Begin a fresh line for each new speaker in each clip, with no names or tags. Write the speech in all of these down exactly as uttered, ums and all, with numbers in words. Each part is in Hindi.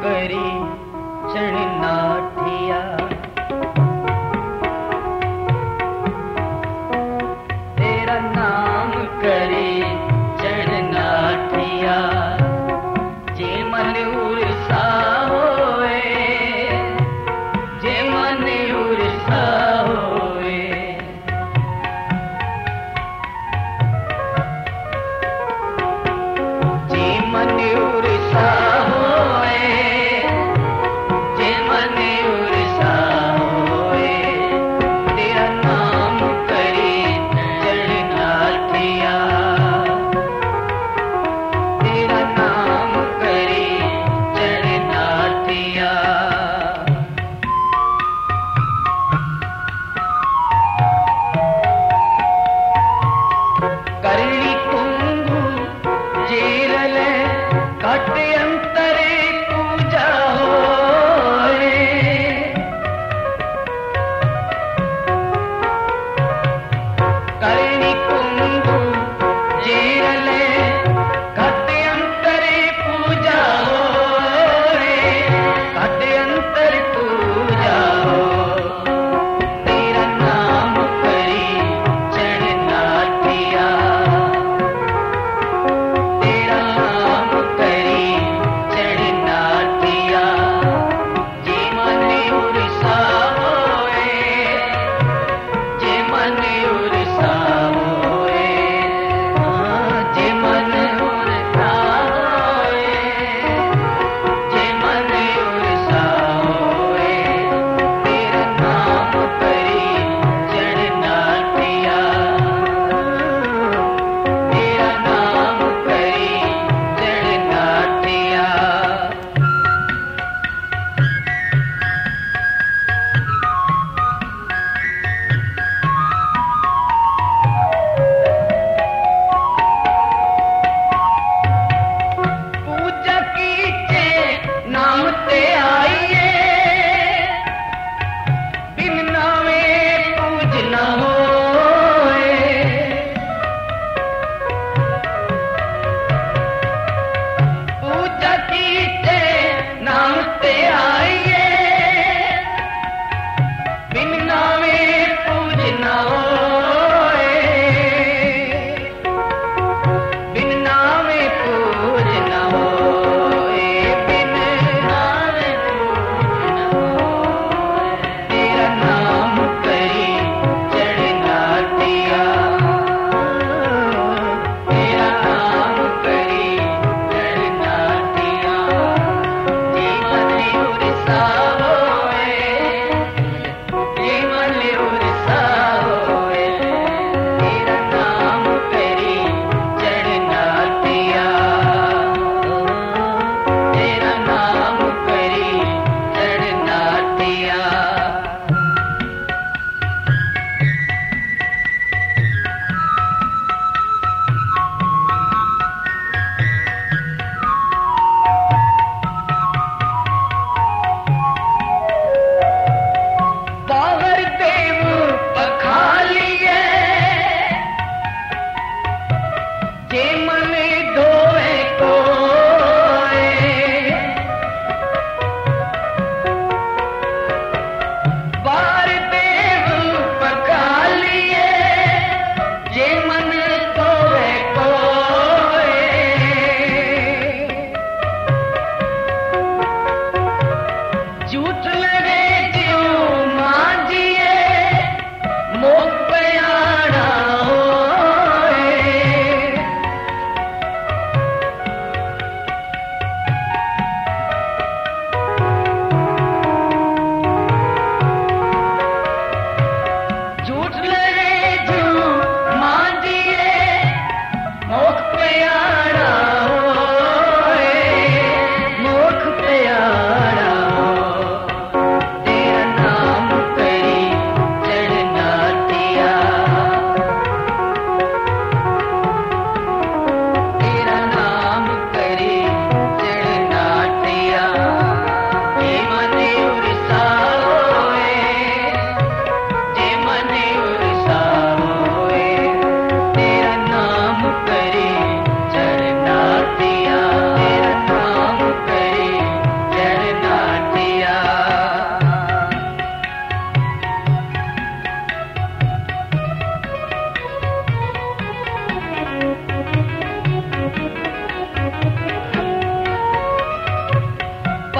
करी चढ़नाठिया। तेरा नाम करी चढ़नाठिया। जे मन उर्सा होए, जे मन उर्सा होए। जे मन उर्सा होए, जे मन उर्सा होए। तेरा नाम करी चढ़नाठिया। तेरा नाम करी चढ़नाठिया। करणी कुंभु जेरले कट अंतरे पूजा होए। करणी कुंभु जेरले कट अंतरे पूजा होए। कट अंतर पूजा हो। तेरा नाम करी चढ़नाठिया। तेरा नाम करी चढ़नाठिया।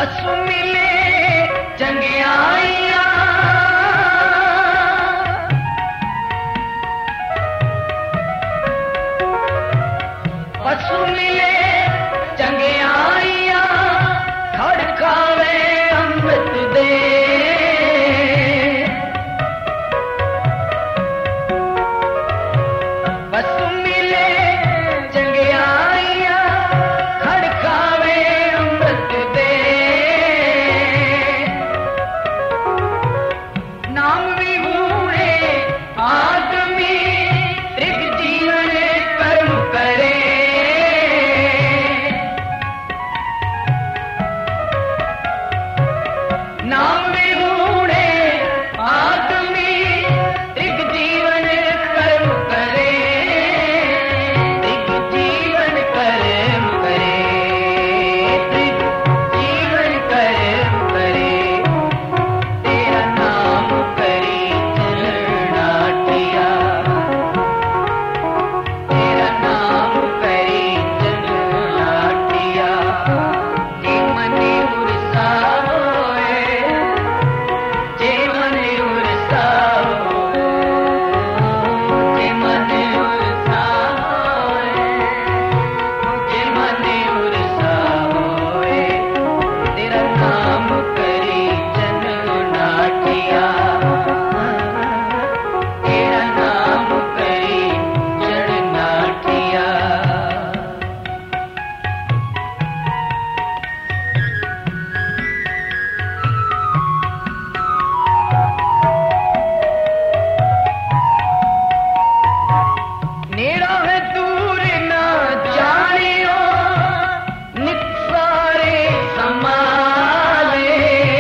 पशु मिले चंगियाइया पशु मिले चंगियाइया खड़कावे अमृत दे पशु मिले चंगियाइया खड़कावे अमृत दे नाम भी बूढ़े आदमी त्रिक जीवन कर्म करे नाम भी बूढ़े आदमी त्रिक जीवन कर्म करे त्रिक जीवन कर्म करे त्रिक जीवन कर्म करे तेरा नाम करी चरणाटिया तेरा नाम करी चरणाटिया जे मने उरसा होए जे मने उरसा होए जे मने उरसा होए जे मने उरसा होए तेरा नाम करी चरणाटिया तेरा नाम करी चरणाटिया नेड़ा है दूर ना जानियो नित सारे संभाले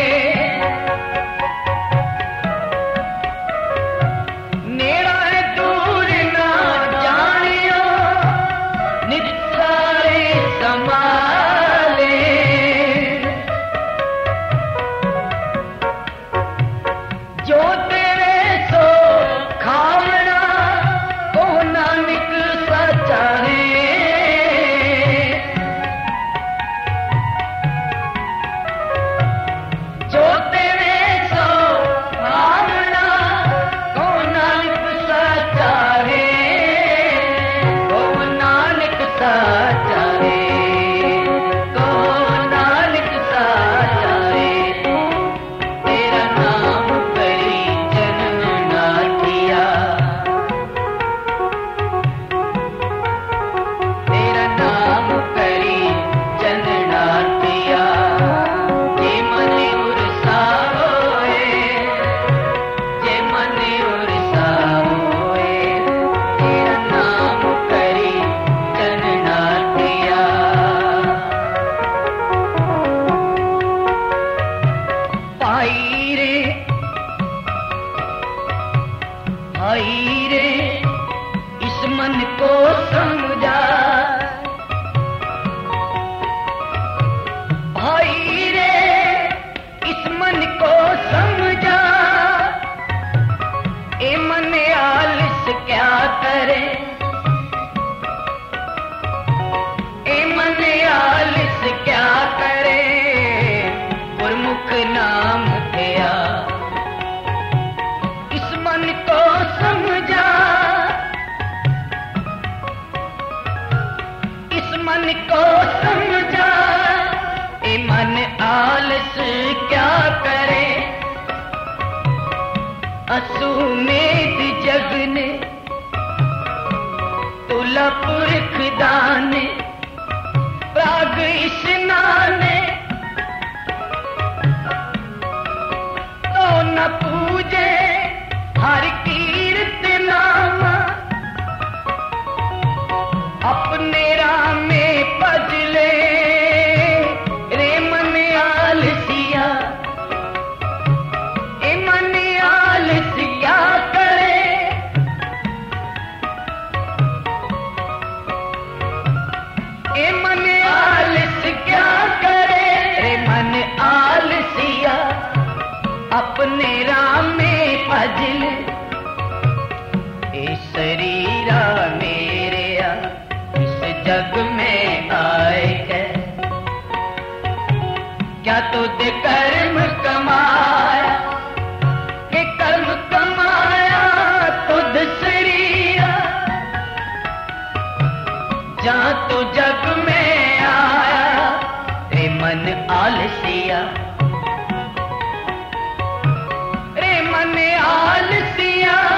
नेड़ा है दूर ना जानियो नित सारे संभाले जो तेरे सो खावना ओ नानक सच्चा है जो तेरे सो खावना ओ नानक सच्चा है ओ नानक सच्चा है ओ नानक सच्चा है तेरा नाम करी चरणाटिया तेरा नाम करी चरणाटिया जे मने उरसा होए जे मने उरसा होए तेरा नाम करी चरणाटिया भाई रे भाई रे इस मन को समझा भाई रे इस मन को समझा ए मन आलस क्या करे ए मन आलस क्या करे गुरमुख नाम धिया इस मन को समझा इस मन को समझा ए मन आलस क्या करे असुमेध जगने तुला पुरख दाने प्राग स्नाने तो न पूजे हर कीर्त नाम अपने रामे भजले रे मन आलसिया ए मन आलसिया करे क्या तुझे कर्म कमाया कि कर्म कमाया तुझ सरिया जहां तू जग में आया रे मन आलसिया रे मन आलसिया